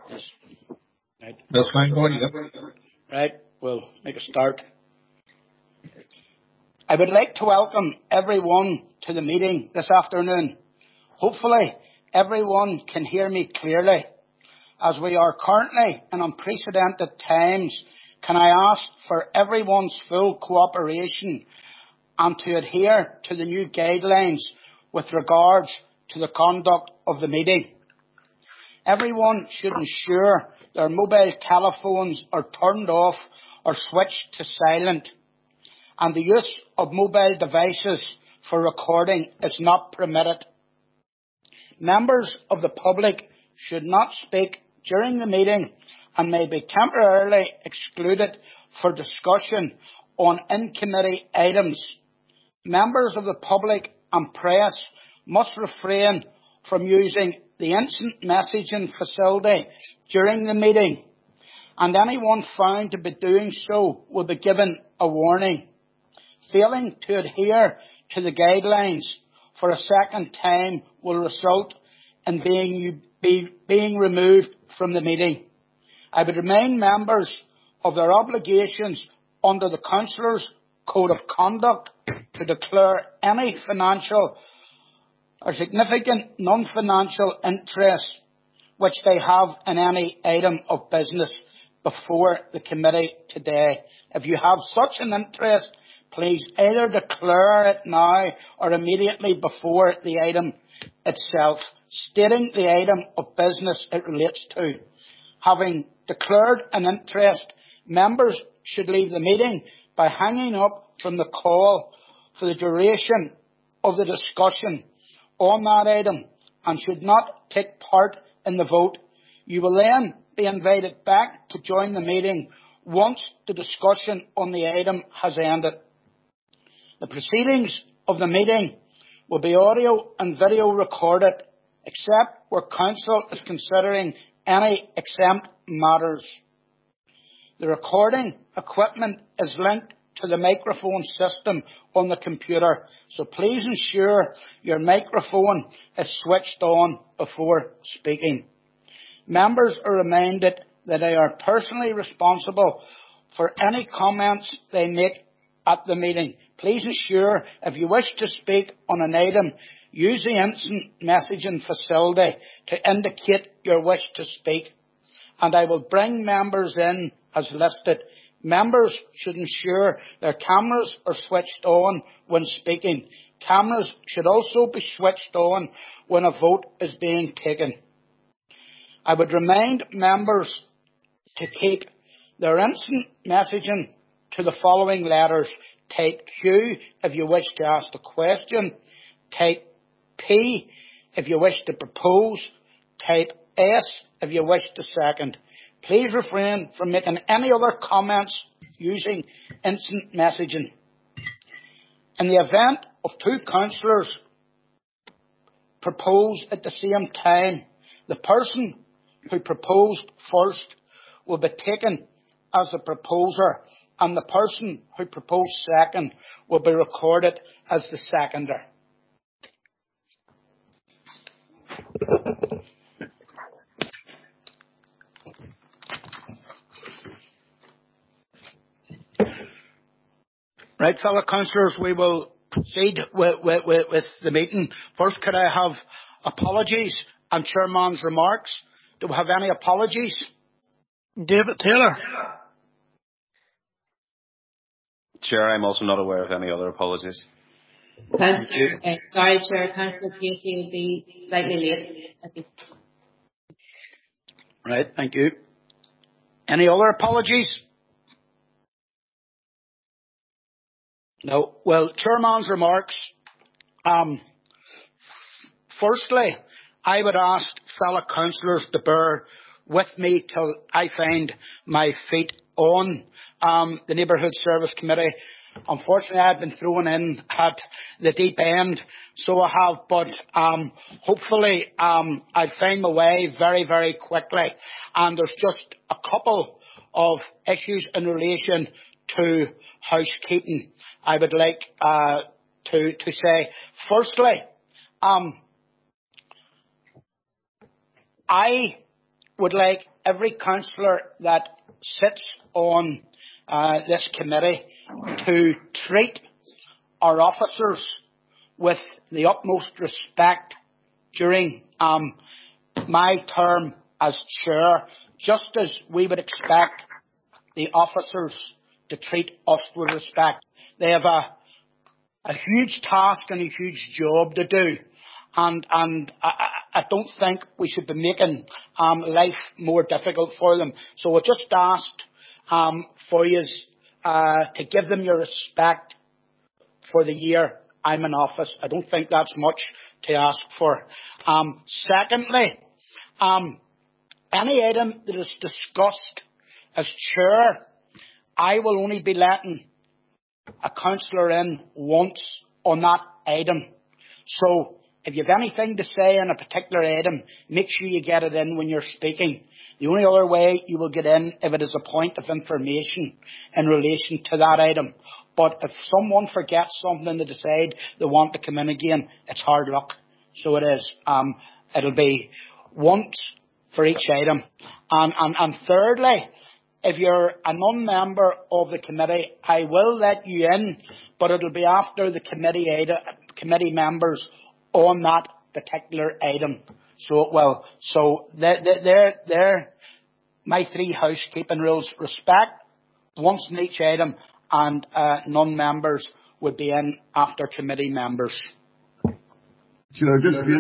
Yes. Right. That's fine. Go ahead. Right. We'll make a start. I would like to welcome everyone to the meeting this afternoon. Hopefully, everyone can hear me clearly. As we are currently in unprecedented times, can I ask for everyone's full cooperation and to adhere to the new guidelines with regards to the conduct of the meeting? Everyone should ensure their mobile telephones are turned off or switched to silent, and the use of mobile devices for recording is not permitted. Members of the public should not speak during the meeting and may be temporarily excluded for discussion on in-committee items. Members of the public and press must refrain from using the instant messaging facility during the meeting, and anyone found to be doing so will be given a warning. Failing to adhere to the guidelines for a second time will result in being removed from the meeting. I would remind members of their obligations under the Councillors' Code of Conduct to declare any financial or significant non-financial interest which they have in any item of business before the committee today. If you have such an interest, please either declare it now or immediately before the item itself, stating the item of business it relates to. Having declared an interest, members should leave the meeting by hanging up from the call for the duration of the discussion on that item and should not take part in the vote. You will then be invited back to join the meeting once the discussion on the item has ended. The proceedings of the meeting will be audio and video recorded, except where council is considering any exempt matters. The recording equipment is linked to the microphone system on the computer, so please ensure your microphone is switched on before speaking. Members are reminded that they are personally responsible for any comments they make at the meeting. Please ensure if you wish to speak on an item, use the instant messaging facility to indicate your wish to speak, and I will bring members in as listed. Members should ensure their cameras are switched on when speaking. Cameras should also be switched on when a vote is being taken. I would remind members to keep their instant messaging to the following letters. Type Q if you wish to ask a question. Type P if you wish to propose. Type S if you wish to second. Please refrain from making any other comments using instant messaging. In the event of two councillors propose at the same time, the person who proposed first will be taken as the proposer, and the person who proposed second will be recorded as the seconder. Right, fellow councillors, we will proceed with the meeting. First, could I have apologies and chairman's remarks? Do we have any apologies? David Taylor. Chair, I'm also not aware of any other apologies. Councillor, sorry, Chair, Councillor Casey will be slightly late. Right, thank you. Any other apologies? No. Well, chairman's remarks. Firstly, I would ask fellow councillors to bear with me till I find my feet on the Neighbourhood Service Committee. Unfortunately, I've been thrown in at the deep end, so I have, but hopefully I'll find my way very, very quickly. And there's just a couple of issues in relation to housekeeping I would like to say. Firstly, I would like every councillor that sits on this committee to treat our officers with the utmost respect during my term as chair, just as we would expect the officers to treat us with respect. They have a huge task and a huge job to do. And I don't think we should be making life more difficult for them. So I just asked for you to give them your respect for the year I'm in office. I don't think that's much to ask for. Secondly, any item that is discussed as chair, I will only be letting a councillor in once on that item. So if you have anything to say on a particular item, make sure you get it in when you're speaking. The only other way you will get in if it is a point of information in relation to that item. But if someone forgets something to decide they want to come in again, it's hard luck. So it is. It'll be once for each item. And thirdly, if you're a non-member of the committee, I will let you in, but it'll be after the committee members on that particular item. So it will. So they're my 3 housekeeping rules. Respect, once in each item, and non-members would be in after committee members. Sure, just for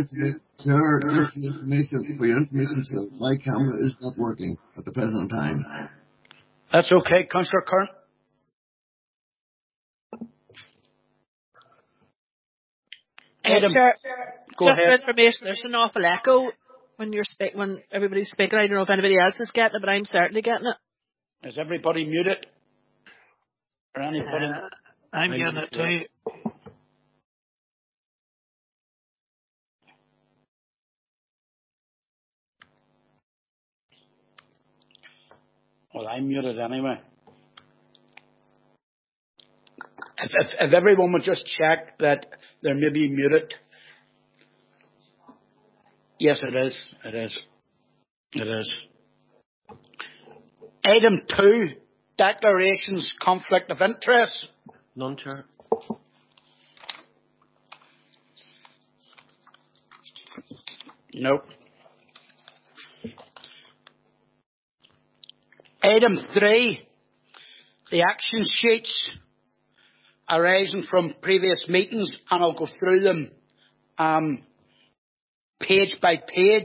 your information, so my camera is not working at the present time. That's okay, Councillor Kern. Sure. Go Just ahead. for information, there's an awful echo when when everybody's speaking. I don't know if anybody else is getting it, but I'm certainly getting it. Is everybody muted? Or anybody? I'm getting it too. Well, I'm muted anyway. If everyone would just check that they're maybe muted. Yes, it is. It is. It is. Item 2, declarations, conflict of interest. None, Chair. Nope. Item 3, the action sheets arising from previous meetings, and I'll go through them page by page.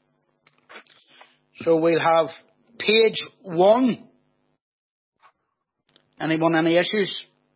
So we'll have page 1. Anyone any issues?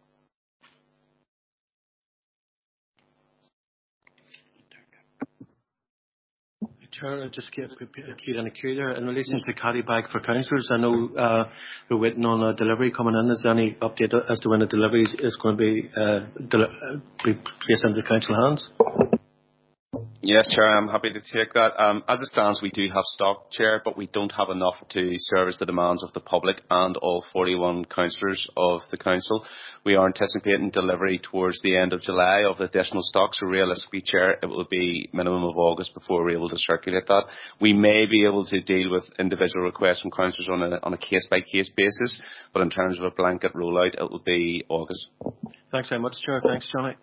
Chair, I just get acute and acute there. In relation to carry bag for councillors, I know we're waiting on a delivery coming in. Is there any update as to when the delivery is going to be placed into council hands? Yes, Chair, I'm happy to take that. As it stands, we do have stock, Chair, but we don't have enough to service the demands of the public and all 41 councillors of the council. We are anticipating delivery towards the end of July of additional stock, so realistically, Chair, it will be minimum of August before we're able to circulate that. We may be able to deal with individual requests from councillors on a case-by-case basis, but in terms of a blanket rollout, it will be August. Thanks very much, Chair. Thanks, Johnny.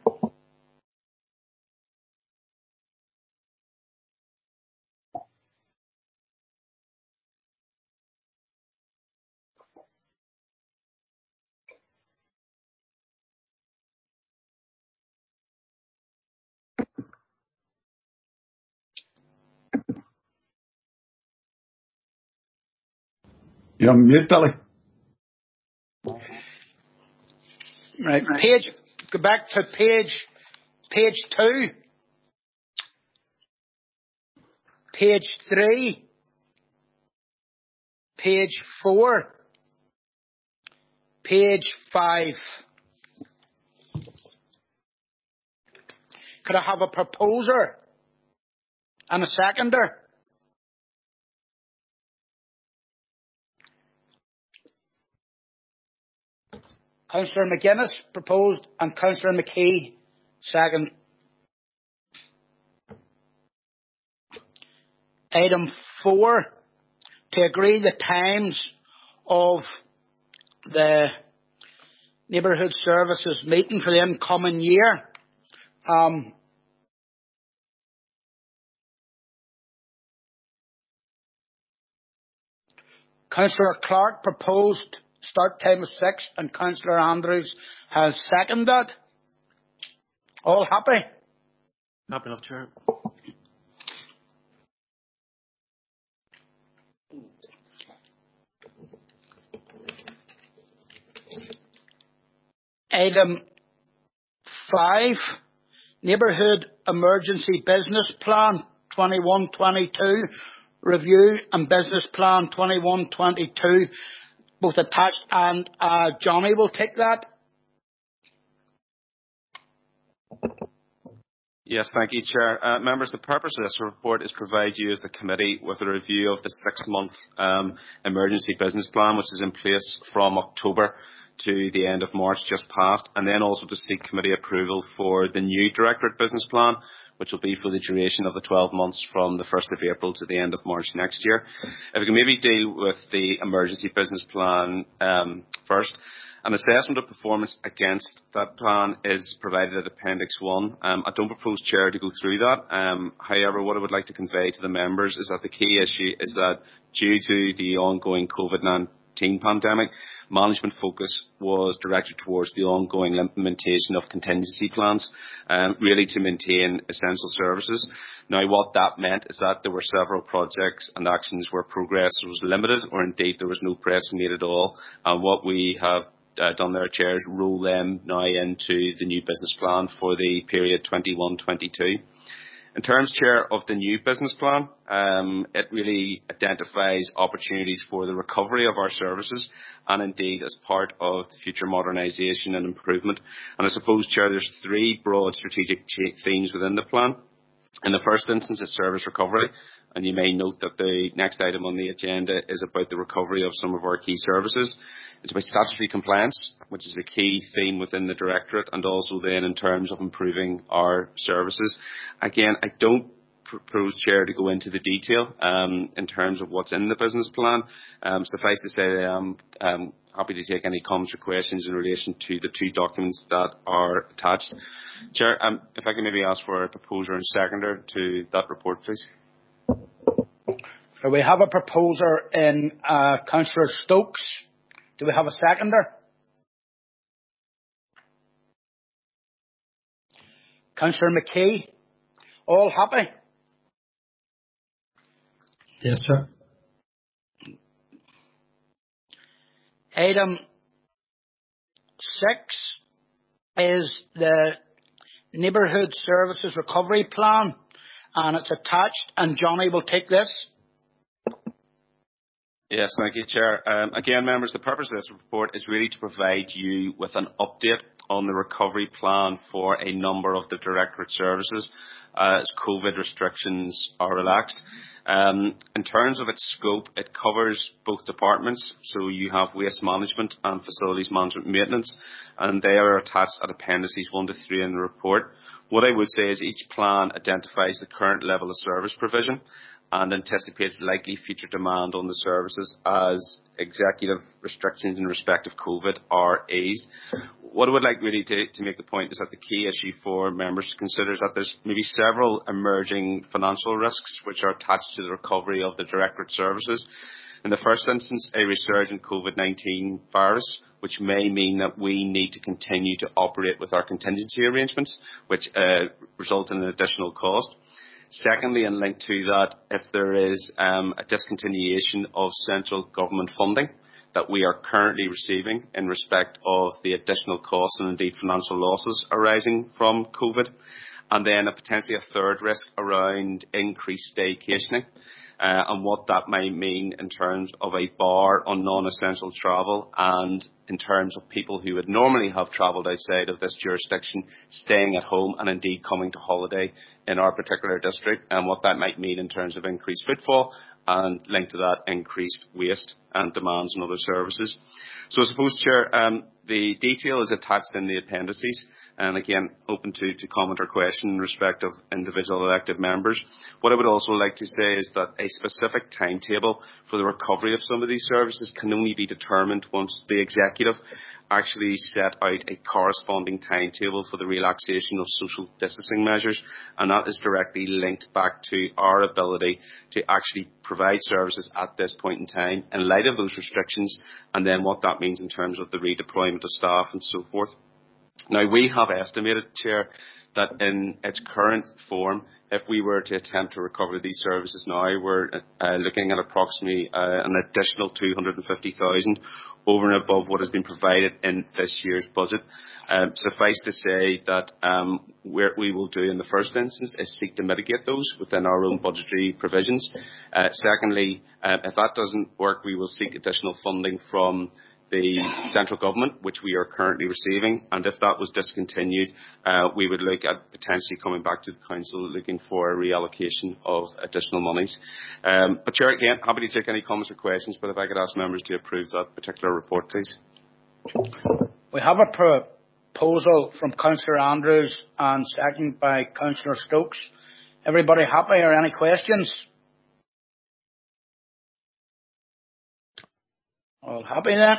You're on mute, Billy. Right. Go back to page 2. Page 3. Page 4. Page 5. Could I have a proposer and a seconder? Councillor McGuinness proposed and Councillor McKee second. Item 4, to agree the times of the Neighbourhood Services meeting for the incoming year. Councillor Clark proposed start time of 6 and Councillor Andrews has seconded that. All happy? Happy enough, Chair. Item 5, Neighbourhood Emergency Business Plan 21-22, Review and Business Plan 21-22, both attached, and Johnny will take that. Yes, thank you, Chair. Members, the purpose of this report is to provide you as the committee with a review of the 6-month emergency business plan, which is in place from October to the end of March just past, and then also to seek committee approval for the new Directorate Business Plan, which will be for the duration of the 12 months from the 1st of April to the end of March next year. If we can maybe deal with the emergency business plan first. An assessment of performance against that plan is provided at Appendix 1. I don't propose, Chair, to go through that. However, what I would like to convey to the members is that the key issue is that due to the ongoing COVID-19 pandemic, management focus was directed towards the ongoing implementation of contingency plans, really to maintain essential services. Now, what that meant is that there were several projects and actions where progress was limited, or indeed there was no progress made at all. And what we have done there, Chair, is roll them now into the new business plan for the period 21-22. In terms, Chair, of the new business plan, it really identifies opportunities for the recovery of our services and indeed as part of the future modernisation and improvement. And I suppose, Chair, there's 3 broad strategic themes within the plan. In the first instance, it's service recovery, and you may note that the next item on the agenda is about the recovery of some of our key services. It's about statutory compliance, which is a key theme within the Directorate, and also then in terms of improving our services. Again, I don't propose, Chair, to go into the detail in terms of what's in the business plan. Suffice to say that I'm happy to take any comments or questions in relation to the 2 documents that are attached. Chair, if I can maybe ask for a proposer and seconder to that report, please. So we have a proposer in Councillor Stokes. Do we have a seconder? Councillor McKee. All happy? Yes, sir. Item 6 is the Neighbourhood Services Recovery Plan, and it's attached, and Johnny will take this. Yes, thank you, Chair. Again, members, the purpose of this report is really to provide you with an update on the recovery plan for a number of the Directorate services as COVID restrictions are relaxed. In terms of its scope, it covers both departments, so you have waste management and facilities management maintenance, and they are attached at appendices 1 to 3 in the report. What I would say is each plan identifies the current level of service provision and anticipates likely future demand on the services as executive restrictions in respect of COVID are eased. What I would like really to make the point is that the key issue for members to consider is that there's maybe several emerging financial risks which are attached to the recovery of the Directorate services. In the first instance, a resurgent COVID-19 virus, which may mean that we need to continue to operate with our contingency arrangements, which result in an additional cost. Secondly, and linked to that, if there is a discontinuation of central government funding that we are currently receiving in respect of the additional costs and indeed financial losses arising from COVID. And then potentially a third risk around increased staycationing and what that might mean in terms of a bar on non-essential travel and in terms of people who would normally have travelled outside of this jurisdiction staying at home and indeed coming to holiday in our particular district, and what that might mean in terms of increased footfall and linked to that increased waste and demands on other services. So I suppose, Chair, the detail is attached in the appendices. and again, open to comment or question in respect of individual elected members. What I would also like to say is that a specific timetable for the recovery of some of these services can only be determined once the executive actually set out a corresponding timetable for the relaxation of social distancing measures, and that is directly linked back to our ability to actually provide services at this point in time in light of those restrictions, and then what that means in terms of the redeployment of staff and so forth. Now, we have estimated, Chair, that in its current form, if we were to attempt to recover these services now, we're looking at approximately an additional 250,000 over and above what has been provided in this year's budget. Suffice to say that what we will do in the first instance is seek to mitigate those within our own budgetary provisions. Secondly, if that doesn't work, we will seek additional funding from the central government, which we are currently receiving, and if that was discontinued, we would look at potentially coming back to the council looking for a reallocation of additional monies. But Chair, again, happy to take any comments or questions, but if I could ask members to approve that particular report, please. We have a proposal from Councillor Andrews and seconded by Councillor Stokes. Everybody happy or any questions? All happy then?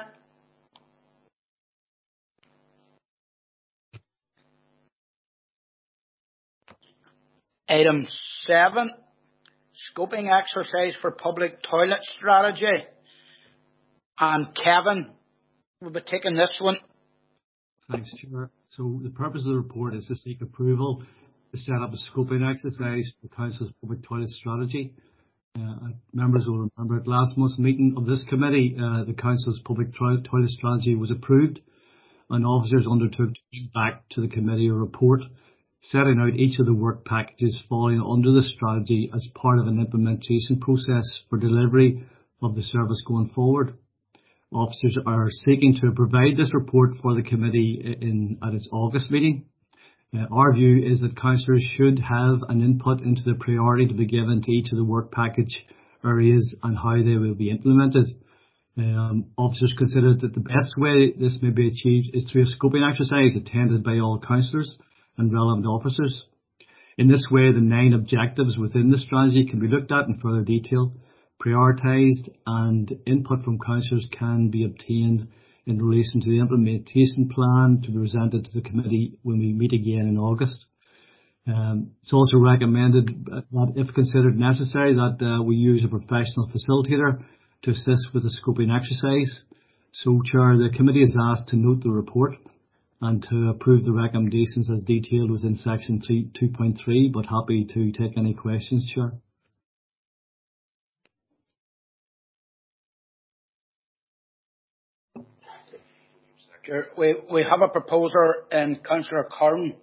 Item 7, scoping exercise for public toilet strategy. And Kevin will be taking this one. Thanks, Chair. So the purpose of the report is to seek approval to set up a scoping exercise for Council's public toilet strategy. Members will remember at last month's meeting of this committee, the Council's public toilet strategy was approved, and officers undertook to bring back to the committee a report setting out each of the work packages falling under the strategy as part of an implementation process for delivery of the service going forward. Officers are seeking to provide this report for the committee at its August meeting. Our view is that councillors should have an input into the priority to be given to each of the work package areas and how they will be implemented. Officers consider that the best way this may be achieved is through a scoping exercise attended by all councillors and relevant officers. In this way, the 9 objectives within the strategy can be looked at in further detail, prioritised, and input from councillors can be obtained in relation to the implementation plan to be presented to the committee when we meet again in August. It's also recommended that, if considered necessary, that we use a professional facilitator to assist with the scoping exercise. So, Chair, the committee is asked to note the report and to approve the recommendations as detailed within section 2.3, but happy to take any questions, Chair. We have a proposer in Councillor Curran,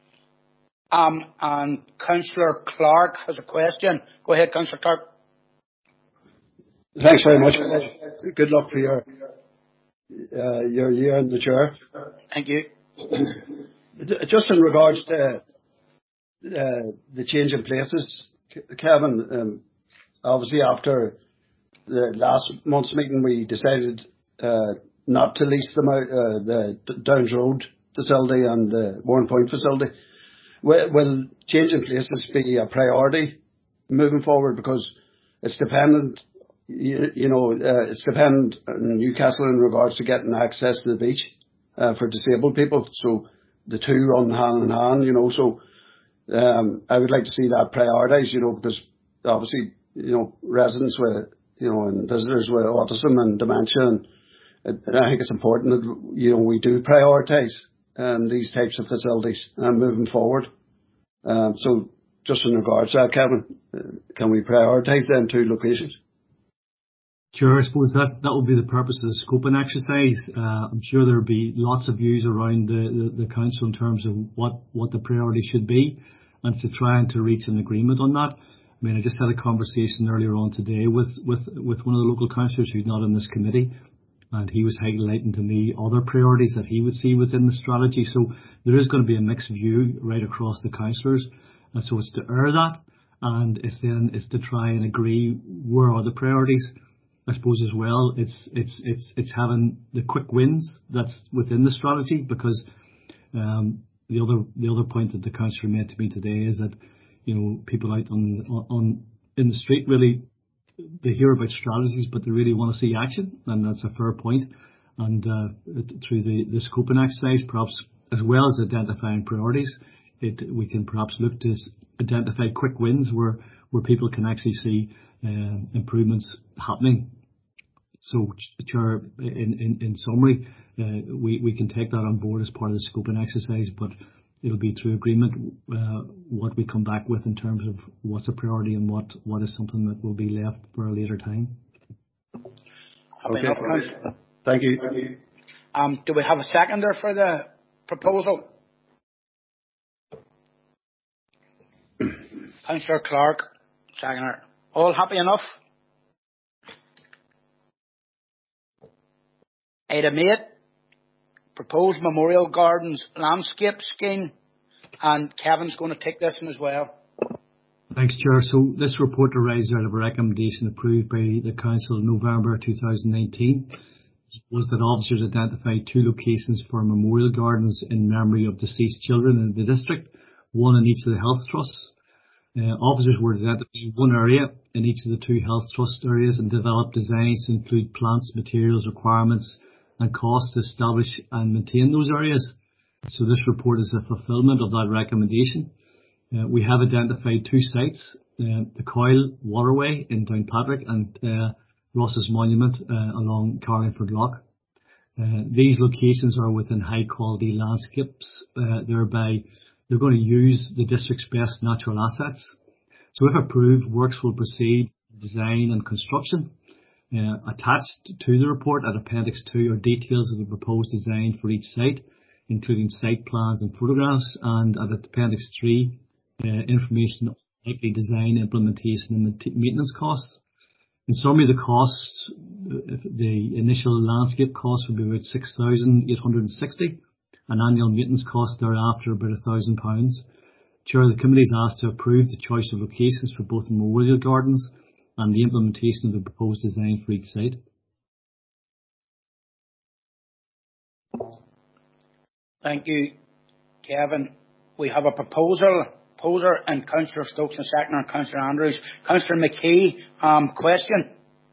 and Councillor Clark has a question. Go ahead, Councillor Clark. Thanks very much. Good luck for your year in the chair. Thank you. Just in regards to the change in places, Kevin, obviously after the last month's meeting we decided not to lease them out, the Downs Road facility and the Warren Point facility. Will change in places be a priority moving forward? Because it's dependent, it's dependent on Newcastle in regards to getting access to the beach for disabled people. So the two run hand in hand, so I would like to see that prioritised, because obviously, residents with, and visitors with autism and dementia, and I think it's important that, we do prioritise these types of facilities moving forward. So just in regards to that, Kevin, can we prioritise them two locations? Sure, I suppose that will be the purpose of the scoping exercise. I'm sure there will be lots of views around the council in terms of what the priority should be, and to try and to reach an agreement on that. I mean, I just had a conversation earlier on today with one of the local councillors who's not in this committee, and he was highlighting to me other priorities that he would see within the strategy. So there is going to be a mixed view right across the councillors, and so it's to air that, and it's to try and agree where are the priorities. I suppose as well, it's having the quick wins that's within the strategy, because the other point that the councillor made to me today is that, people out in the street really, they hear about strategies, but they really want to see action, and that's a fair point. And through the scoping exercise, perhaps as well as identifying priorities, we can perhaps look to identify quick wins where people can actually see improvements happening. So, Chair, in summary, we can take that on board as part of the scoping exercise, but it'll be through agreement what we come back with in terms of what's a priority and what is something that will be left for a later time. Okay. Thank you. Do we have a seconder for the proposal? Councillor Clark, seconder. All happy enough? Item 8, proposed Memorial Gardens landscape scheme, and Kevin's going to take this one as well. Thanks, Chair. So this report arises out of a recommendation approved by the Council in November 2019. Was that officers identified 2 locations for memorial gardens in memory of deceased children in the district, one in each of the health trusts. Officers were identified one area in each of the 2 health trust areas and developed designs to include plants, materials, requirements and costs to establish and maintain those areas. So this report is a fulfilment of that recommendation. We have identified 2 sites, the Coyle Waterway in Downpatrick and Ross's Monument along Carlingford Loch. These locations are within high quality landscapes, thereby they're going to use the district's best natural assets. So if approved, works will proceed, design and construction. Attached to the report at Appendix 2 are details of the proposed design for each site, including site plans and photographs, and at Appendix 3, information on likely design, implementation and maintenance costs. In summary, the costs, the initial landscape cost will be about 6,860, and annual maintenance cost thereafter about £1,000. Chair, the committee is asked to approve the choice of locations for both the memorial gardens and the implementation of the proposed design for each site. Thank you, Kevin. We have a proposer and Councillor Stokes and seconder and Councillor Andrews. Councillor McKee, question.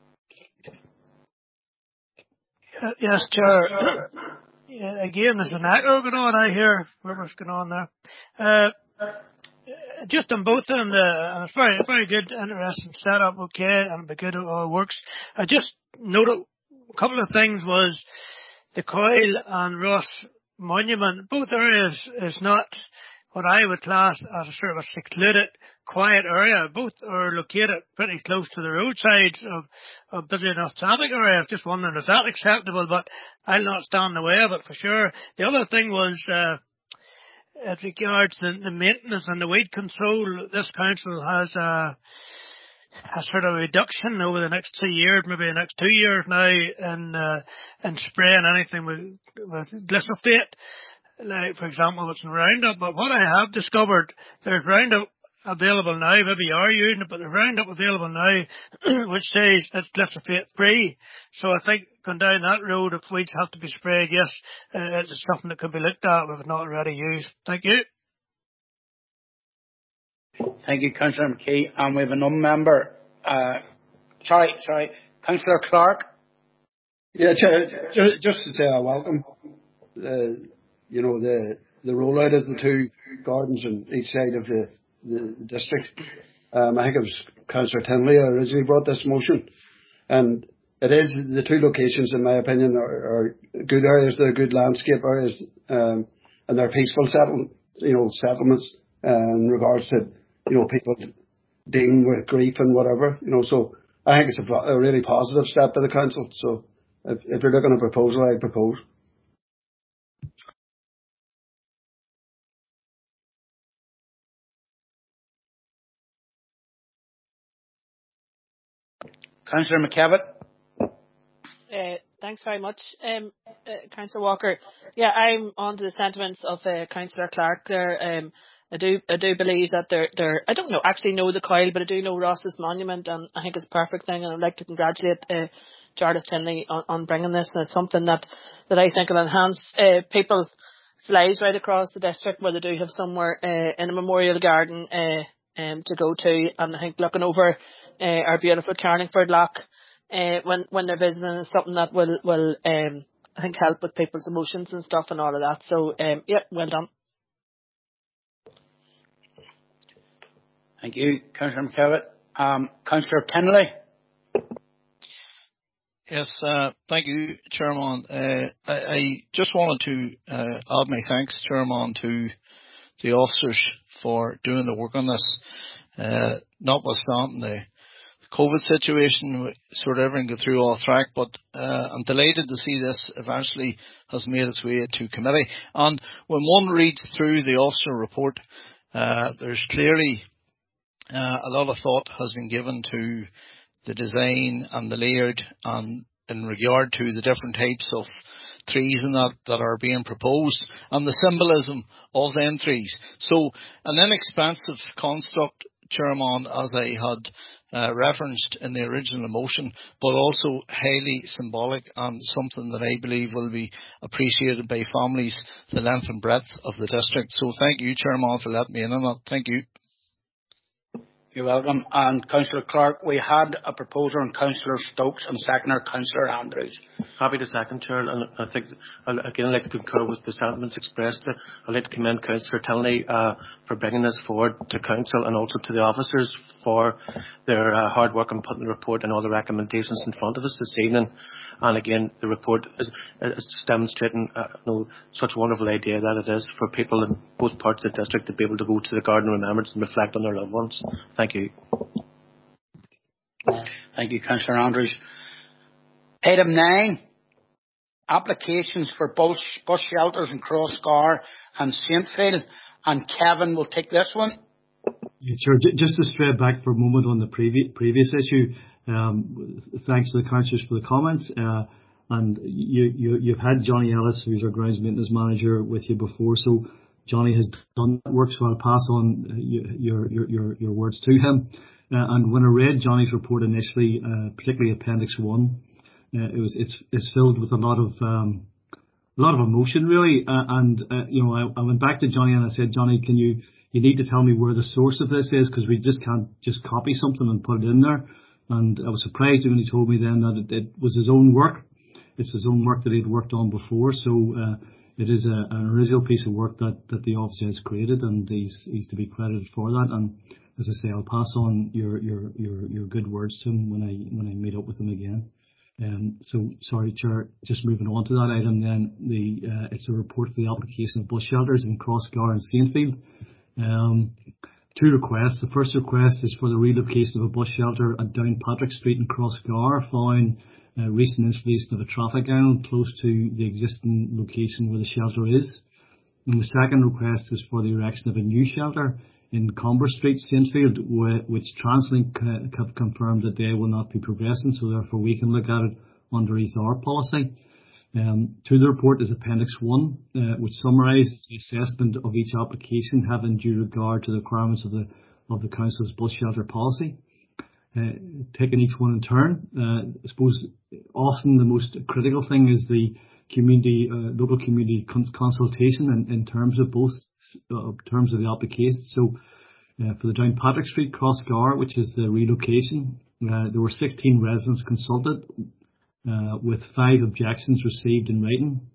Yes, Chair. Again, there's an echo going on. I hear whatever's going on there. Just on both of them, it's very, very good, interesting setup, okay, and it'll be good, it all works. I just noted a couple of things was the Coyle and Ross Monument. Both areas is not what I would class as a sort of a secluded, quiet area. Both are located pretty close to the roadsides of busy enough traffic areas. Just wondering, is that acceptable? But I'll not stand in the way of it for sure. The other thing was, as regards the maintenance and the weed control, this council has sort of a reduction over the next 2 years, maybe the next 2 years now, in spraying anything with glyphosate, like for example what's in Roundup. But what I have discovered, there's Roundup available now, maybe you are using it, but there's Roundup available now which says it's glyphosate free. So I think going down that road, if weeds have to be sprayed, yes, it's something that could be looked at if it's not already used. Thank you. Thank you, Councillor McKee. And we have a non-member. Sorry, Councillor Clark. Yeah, Chair, just to say I welcome the rollout of the 2 gardens on each side of the district. I think it was Councillor Tinley who originally brought this motion, and it is the 2 locations, in my opinion, are good areas. They're good landscape areas, and they're peaceful settlements in regards to people dealing with grief and whatever. So I think it's a really positive step by the council. So if you're looking at a proposal, I propose. Councillor McKevitt. Thanks very much, Councillor Walker. Yeah, I'm on to the sentiments of Councillor Clark there. I do believe that I don't know the Coyle, but I do know Ross's Monument, and I think it's a perfect thing, and I'd like to congratulate Jarlath Tinley on bringing this, and it's something that I think will enhance people's slides right across the district where they do have somewhere in a memorial garden to go to, and I think looking over our beautiful Carlingford Loch when they're visiting is something that will I think help with people's emotions and stuff and all of that. So well done. Thank you, Councillor McKevitt. Councillor Kennelly. Yes, thank you, Chairman. I just wanted to add my thanks, Chairman, to the officers for doing the work on this. Notwithstanding the COVID situation, sort of everything got through all track, but I'm delighted to see this eventually has made its way to committee. And when one reads through the officer report, there's clearly a lot of thought has been given to the design and the layout and in regard to the different types of trees and that are being proposed and the symbolism of them trees. So an inexpensive construct, Chairman, as I had referenced in the original motion, but also highly symbolic and something that I believe will be appreciated by families the length and breadth of the district. So thank you, Chairman, for letting me in on that. Thank you. You're welcome. And Councillor Clark, we had a proposer on Councillor Stokes and seconder Councillor Andrews. Happy to second, Chair, and I think I'd again like to concur with the sentiments expressed. I'd like to commend Councillor Tilney for bringing this forward to Council and also to the officers for their hard work and putting the report and all the recommendations in front of us this evening. And again, the report is demonstrating such a wonderful idea that it is for people in both parts of the district to be able to go to the garden of remembrance and reflect on their loved ones. Thank you. Thank you, Councillor Andrews. Item 9, applications for bus shelters in Crossgar and Saintfield. And Kevin will take this one. Yeah, sure. Just to stray back for a moment on the previous issue, thanks to the councillors for the comments. And you've had Johnny Ellis, who's our grounds maintenance manager, with you before. So Johnny has done that work, so I'll pass on your words to him. And when I read Johnny's report initially, particularly Appendix 1, it's filled with a lot of emotion, really. I went back to Johnny and I said, Johnny, you need to tell me where the source of this is, because we just can't just copy something and put it in there. And I was surprised when he told me then that it was his own work. It's his own work that he'd worked on before. So it is an original piece of work that the office has created, and he's to be credited for that. And as I say, I'll pass on your good words to him when I meet up with him again. So sorry, Chair. Just moving on to that item, then it's a report for the application of bus shelters in Crossgar and Saintfield. Two requests. The first request is for the relocation of a bus shelter at Downpatrick Street in Crossgar, following recent installation of a traffic island close to the existing location where the shelter is. And the second request is for the erection of a new shelter in Comber Street, Saintfield, which TransLink have confirmed that they will not be progressing, so therefore we can look at it underneath our policy. To the report is Appendix 1, which summarises the assessment of each application having due regard to the requirements of the Council's bus shelter policy. Taking each one in turn, I suppose often the most critical thing is the local community consultation in terms of both terms of the application. So for the Downpatrick Street Crossgar, which is the relocation, there were 16 residents consulted, with 5 objections received in writing.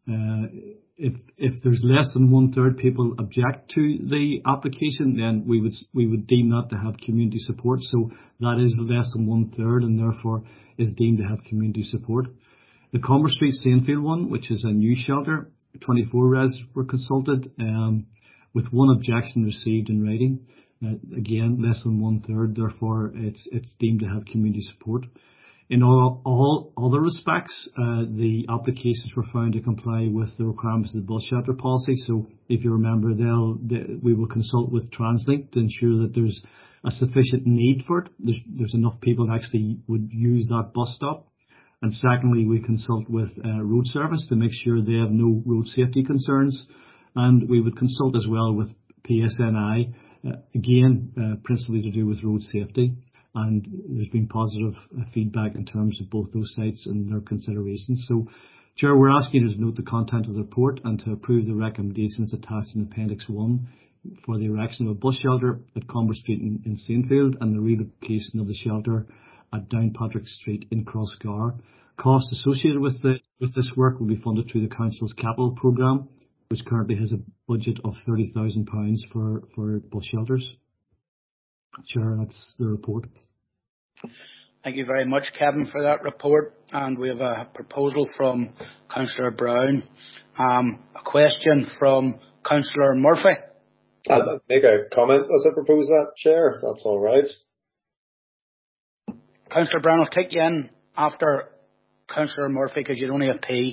If there's less than 1/3 people object to the application, then we would deem that to have community support. So that is less than 1/3, and therefore is deemed to have community support. The Comber Street Saintfield one, which is a new shelter, 24 residents were consulted, with 1 objection received in writing. Again, less than 1/3, therefore it's deemed to have community support. In all other respects, the applications were found to comply with the requirements of the bus shelter policy. So if you remember, we will consult with TransLink to ensure that there's a sufficient need for it. There's enough people that actually would use that bus stop. And secondly, we consult with road service to make sure they have no road safety concerns. And we would consult as well with PSNI, again, principally to do with road safety. And there's been positive feedback in terms of both those sites and their considerations. So Chair, we're asking you to note the content of the report and to approve the recommendations attached in Appendix 1 for the erection of a bus shelter at Comber Street in Saintfield and the relocation of the shelter at Downpatrick Street in Crossgar. Costs associated with this work will be funded through the Council's capital programme, which currently has a budget of £30,000 for bus shelters. Chair, that's the report. Thank you very much, Kevin, for that report. And we have a proposal from Councillor Brown. A question from Councillor Murphy. I'll make a comment as I propose that, Chair, if that's all right. Councillor Brown, I'll take you in after Councillor Murphy because you'd only have P.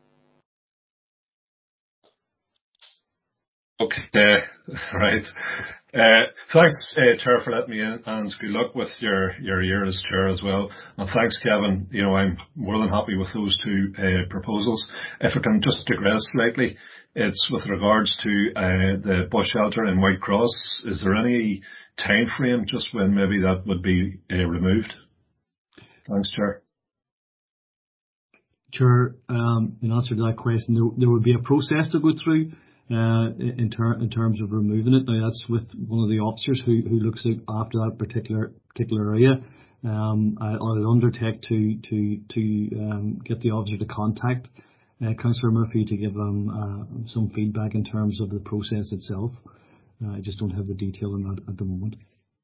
Okay, right. Thanks, Chair, for letting me in, and good luck with your year as Chair as well. And thanks, Kevin. I'm more than happy with those two proposals. If I can just digress slightly, it's with regards to the bus shelter in Whitecross. Is there any time frame just when maybe that would be removed? Thanks, Chair. Chair, in answer to that question, there would be a process to go through in terms of removing it. Now, that's with one of the officers who looks after that particular area. I'll undertake to get the officer to contact Councillor Murphy to give some feedback in terms of the process itself. I just don't have the detail on that at the moment.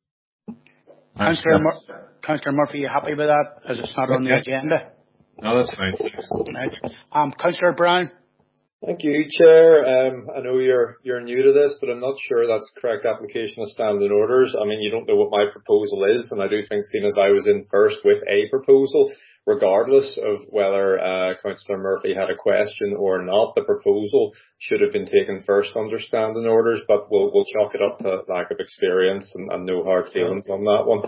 Councillor Murphy, are you happy with that as it's not on the agenda? No, that's fine. Thanks. Right. Councillor Brown. Thank you, Chair. I know you're new to this, but I'm not sure that's the correct application of standing orders. I mean, you don't know what my proposal is, and I do think, seeing as I was in first with a proposal, regardless of whether Councillor Murphy had a question or not, the proposal should have been taken first under standing orders, but we'll chalk it up to lack of experience and no hard feelings on that one.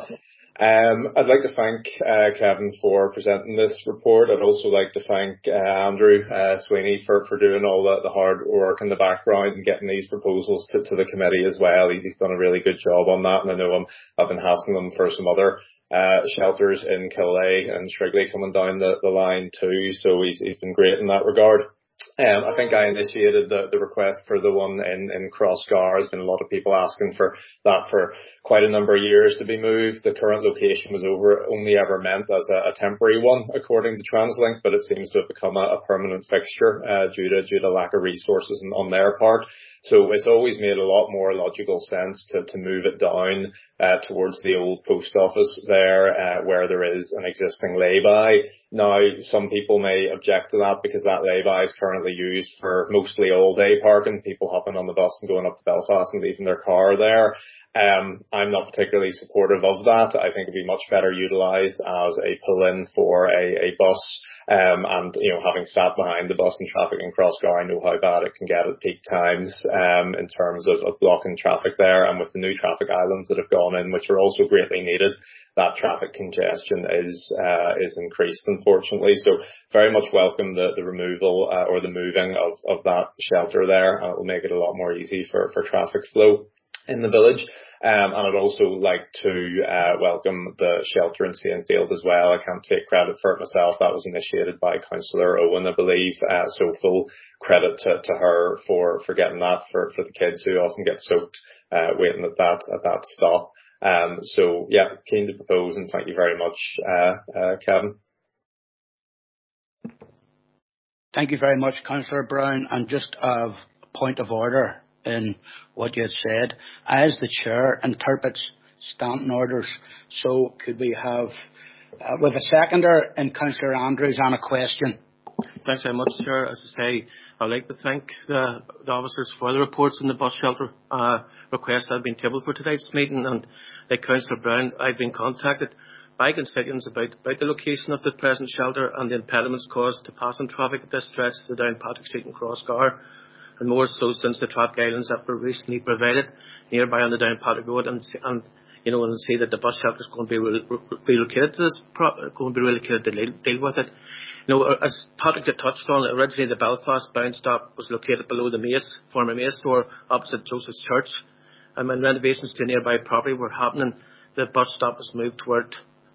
I'd like to thank Kevin for presenting this report. I'd also like to thank Andrew Sweeney for doing all the hard work in the background and getting these proposals to the committee as well. He's done a really good job on that, and I know I've been hassling him for some other shelters in Killay and Shrigley coming down the line too, so he's been great in that regard. I think I initiated the request for the one in Crossgar. There's been a lot of people asking for that for quite a number of years to be moved. The current location was only ever meant as a temporary one, according to TransLink, but it seems to have become a permanent fixture due to lack of resources on their part. So it's always made a lot more logical sense to move it down towards the old post office there, where there is an existing lay-by. Now, some people may object to that because that lay-by is currently used for mostly all-day parking, people hopping on the bus and going up to Belfast and leaving their car there. I'm not particularly supportive of that. I think it'd be much better utilised as a pull-in for a bus. And, having sat behind the bus and traffic in Crossgar, I know how bad it can get at peak times, in terms of blocking traffic there. And with the new traffic islands that have gone in, which are also greatly needed, that traffic congestion is increased, unfortunately. So very much welcome the removal, or the moving of that shelter there. It will make it a lot more easy for traffic flow in the village. And I'd also like to welcome the shelter in Saintfield as well. I can't take credit for it myself. That was initiated by Councillor Owen, I believe. So full credit to her for getting that for the kids who often get soaked waiting at that stop. So yeah, keen to propose, and thank you very much, Kevin. Thank you very much, Councillor Brown. And just a point of order in what you had said. As the Chair interprets standing orders, so could we have with a seconder and Councillor Andrews on a question? Thanks very much, Chair. As I say, I'd like to thank the officers for the reports on the bus shelter requests that have been tabled for today's meeting. And like Councillor Brown, I've been contacted by constituents about the location of the present shelter and the impediments caused to passing traffic at this stretch to Downpatrick Street and Crossgar, and more so since the traffic islands that were recently provided nearby on the Downpatrick Road, and see that the bus shelter is going to be relocated to relocated to deal with it. As Patrick had touched on, originally the Belfast bound stop was located below the former Mace store opposite Joseph's Church. And when renovations to nearby property were happening, the bus stop was moved toward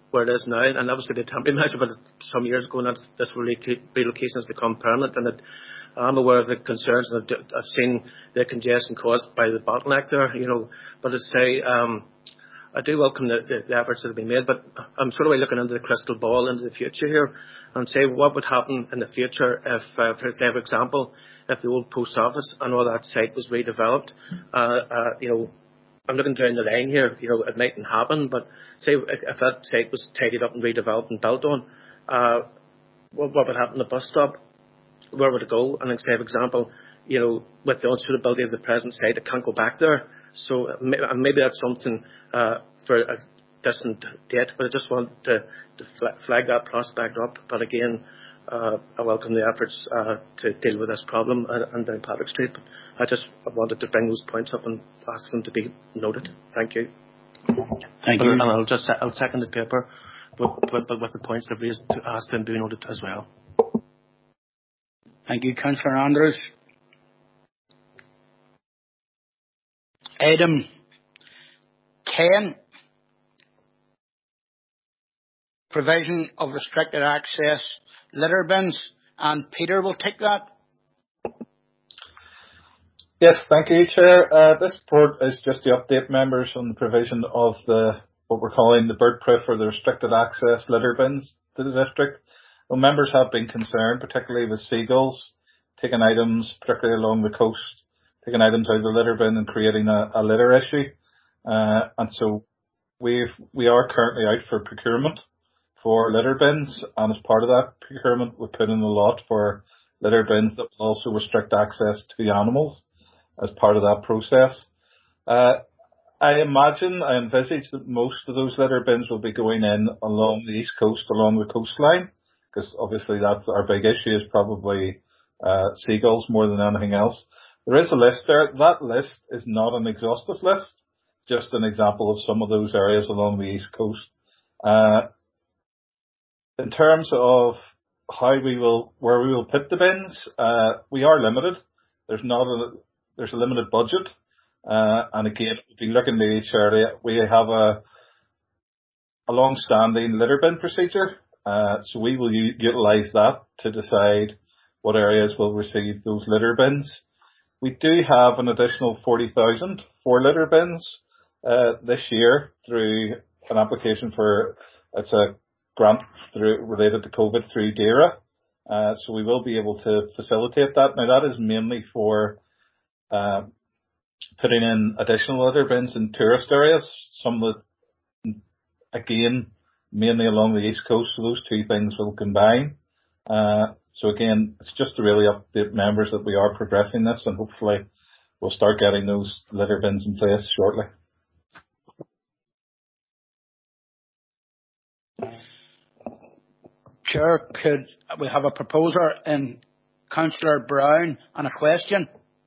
where it is now, and that was going to be a temporary measure, but some years ago now this relocation has become permanent, and I'm aware of the concerns, and I've seen the congestion caused by the bottleneck there, but as I say, I do welcome the efforts that have been made, but I'm sort of looking into the crystal ball into the future here and say what would happen in the future if, for example, if the old post office and all that site was redeveloped. I'm looking down the line here, it mightn't happen, but say if that site was tidied up and redeveloped and built on, what would happen to the bus stop? Where would it go? And like, say, for example, with the unsuitability of the present site, it can't go back there. So maybe that's something for a distant date, but I just want to flag that prospect up. But again, I welcome the efforts to deal with this problem and down Patrick Street. But I wanted to bring those points up and ask them to be noted. Thank you. Thank you. And I'll second the paper, but with the points I've raised to ask them to be noted as well. Thank you, Councillor Andrews. Item 10, provision of restricted access litter bins, and Peter will take that. Yes, thank you, Chair. This report is just to update members on the provision of what we're calling the bird-proof or the restricted access litter bins to the district. Well, members have been concerned, particularly with seagulls, taking items, particularly along the coast, taking items out of the litter bin and creating a litter issue. And so we are currently out for procurement for litter bins, and as part of that procurement, we put in a lot for litter bins that will also restrict access to the animals as part of that process. I envisage that most of those litter bins will be going in along the east coast, along the coastline, because obviously that's our big issue, is probably seagulls more than anything else. There is a list there. That list is not an exhaustive list, just an example of some of those areas along the east coast. In terms of where we will put the bins, we are limited. There's a limited budget, and again, if you look in each area, we have a long-standing litter bin procedure, so we will utilise that to decide what areas will receive those litter bins. We do have an additional 40,000 for litter bins this year through an application it's a grant related to COVID through DAERA. So we will be able to facilitate that. Now that is mainly for putting in additional litter bins in tourist areas, some of the, again, mainly along the east coast, so those two things will combine. So again, it's just to really update members that we are progressing this, and hopefully we'll start getting those litter bins in place shortly. Chair, could we have a proposer in Councillor Brown and a question?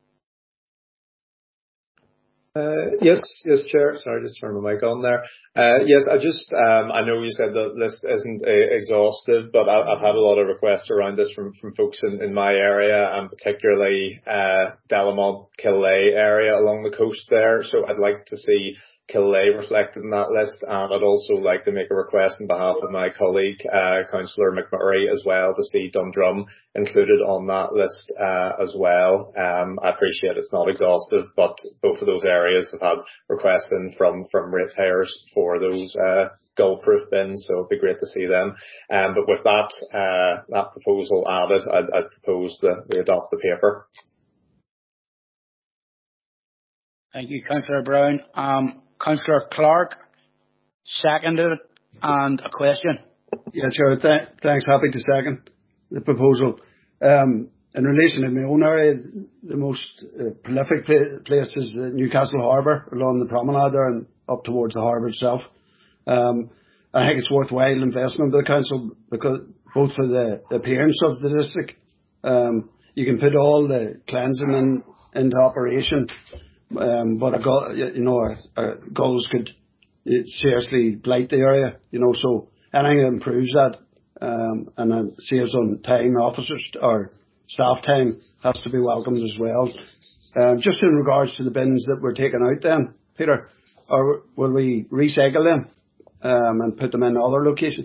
Yes, Chair. Sorry, just turn my mic on there. Yes, I know you said the list isn't exhaustive, but I've had a lot of requests around this from folks in my area, and particularly Delamont, Killay area along the coast there. So I'd like to see Killay reflected in that list, and I'd also like to make a request on behalf of my colleague, Councillor McMurray, as well, to see Dundrum included on that list as well. I appreciate it's not exhaustive, but both of those areas have had requests in from ratepayers for those gull-proof bins, so it'd be great to see them. But with that proposal added, I'd propose that we adopt the paper. Thank you, Councillor Brown. Councillor Clark seconded it, and a question. Yeah, Chair, thanks. Happy to second the proposal. In relation to my own area, the most prolific place is Newcastle Harbour, along the promenade there and up towards the harbour itself. I think it's worthwhile investment by the council, because both for the appearance of the district, you can put all the cleansing into operation. But gulls could seriously blight the area, so anything that improves that, and then saves on time, officers or staff time, has to be welcomed as well. Just in regards to the bins that we're taking out then, Peter, will we recycle them? and put them in other locations?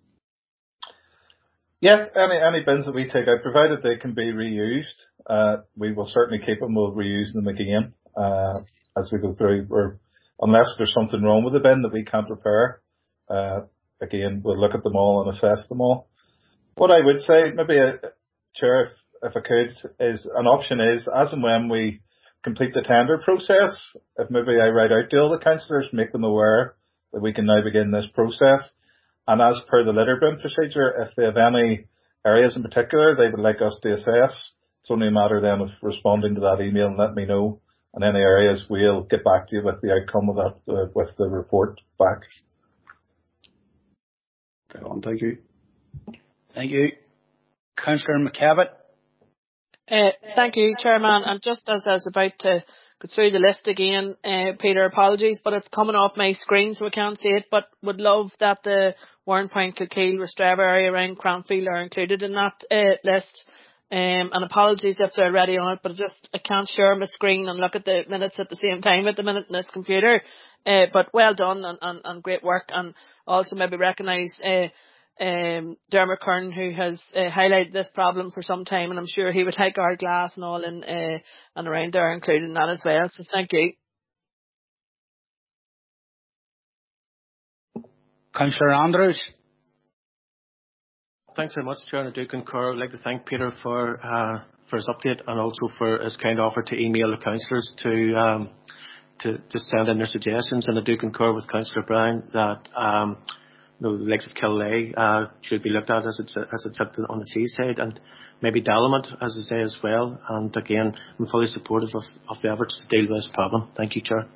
Yeah, any bins that we take out, provided they can be reused, we will certainly keep them. We'll reuse them again as we go through, or unless there's something wrong with the bin that we can't repair. Again, we'll look at them all and assess them all. What I would say, maybe, Chair, if I could, is an option is, as and when we complete the tender process, if maybe I write out to all the councillors, make them aware that we can now begin this process. And as per the litter bin procedure, if they have any areas in particular they would like us to assess, it's only a matter then of responding to that email and let me know. And any areas, we'll get back to you with the outcome of that, with the report back. Thank you. Thank you. Councillor McCavitt. Thank you, Chairman. And just as I was about to go through the list again, Peter, apologies, but it's coming off my screen so I can't see it, but would love that the Warrenpoint, Kilkeel, Rostrevor area around Cranfield are included in that list. And apologies if they're already on it, but I can't share my screen and look at the minutes at the same time at the minute in this computer. But well done and great work, and also maybe recognise Dermot Kern, who has highlighted this problem for some time, and I'm sure he would take our glass and all in and around there, including that as well. So thank you. Councillor Andrews. Thanks very much, Chair. I do concur. I'd like to thank Peter for his update and also for his kind offer to email the councillors to send in their suggestions. And I do concur with Councillor Brown that the likes of Killay should be looked at as it's on the seaside, and maybe Dallamont, as I say, as well. And again, I'm fully supportive of the efforts to deal with this problem. Thank you, Chair.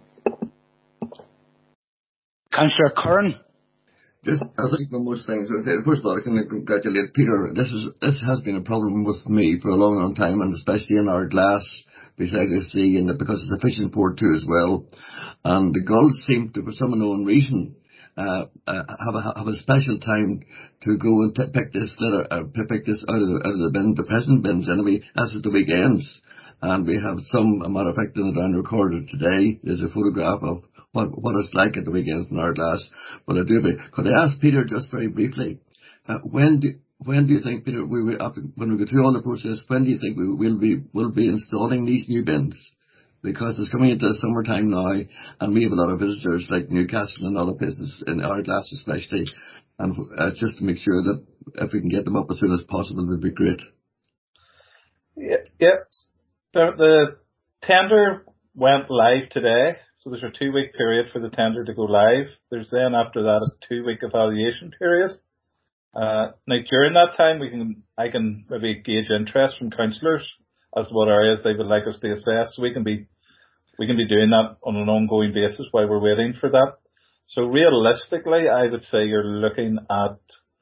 Councillor Curran. I think one more thing. First of all, I can congratulate Peter. This has been a problem with me for a long, long time, and especially in our glass beside the sea, and because it's a fishing port too as well. And the gulls seem to, for some unknown reason, have a special time to go and pick this litter, pick this out of the bin, the present bins anyway, as at the weekends. And we have some, a matter of fact, in the down recorded today, there's a photograph of what it's like at the weekends in our glass. But could I ask Peter just very briefly, when do you think, Peter, when we go through all the process, when do you think we'll be installing these new bins? Because it's coming into the summertime now, and we have a lot of visitors like Newcastle and other places, in our glass especially, and just to make sure that if we can get them up as soon as possible, that'd be great. Yeah. The tender went live today, so there's a 2-week period for the tender to go live. There's then after that a 2-week evaluation period. Now during that time I can maybe gauge interest from councillors as to what areas they would like us to assess. So we can be doing that on an ongoing basis while we're waiting for that. So realistically, I would say you're looking at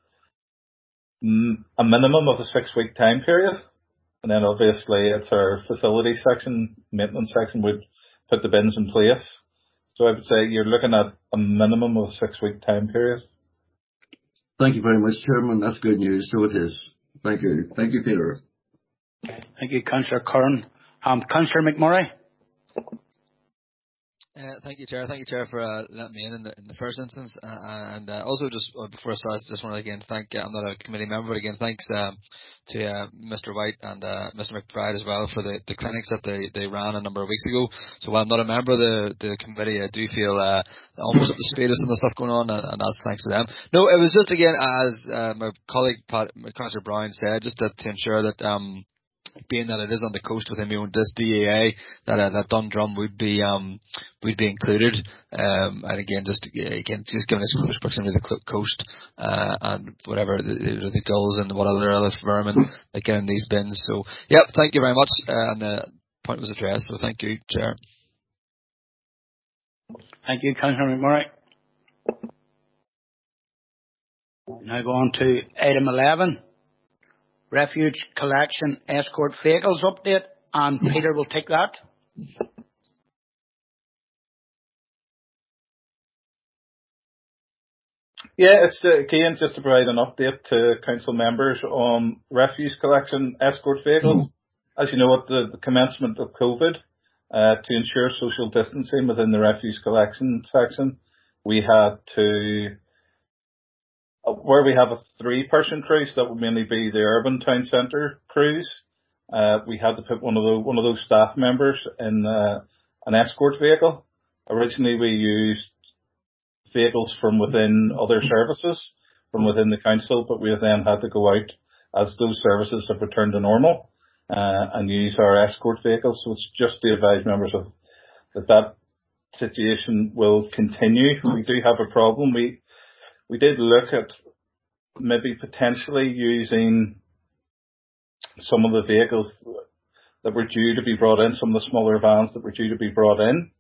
a minimum of a 6-week time period. And then obviously it's our facility section, maintenance section would put the bins in place. So I would say you're looking at a minimum of a 6-week time period. Thank you very much, Chairman. That's good news. So it is. Thank you. Thank you, Peter. Thank you, Councillor Curran. Councillor McMurray. Thank you, Chair. Thank you, Chair, for letting me in the first instance. And also, just before I start, I just want to again thank, I'm not a committee member, but again, thanks to Mr. White and Mr. McBride as well for the clinics that they ran a number of weeks ago. So while I'm not a member of the committee, I do feel almost the speed of some of the stuff going on, and that's thanks to them. No, it was just, again, as my colleague, Councillor Brown said, just to ensure that being that it is on the coast within my own DAA, that Dundrum would be included, and again just giving us close proximity to the coast, and whatever the gulls and what other vermin that get in these bins. So yeah, thank you very much, and the point was addressed. So thank you, Chair. Thank you, Councillor McMurray. Now go on to item 11. Refuge collection escort vehicles update, and Peter will take that. Yeah, it's again just to provide an update to council members on refuse collection escort vehicles. As you know, at the commencement of COVID, to ensure social distancing within the refuse collection section, we had to, where we have a 3-person cruise, that would mainly be the urban town centre cruise. We had to put one of those staff members in an escort vehicle. Originally, we used vehicles from within other services, from within the council, but we then had to go out as those services have returned to normal, and use our escort vehicles. So it's just to advise members of that situation will continue. We do have a problem. We did look at maybe potentially using some of the vehicles that were due to be brought in, some of the smaller vans that were due to be brought in,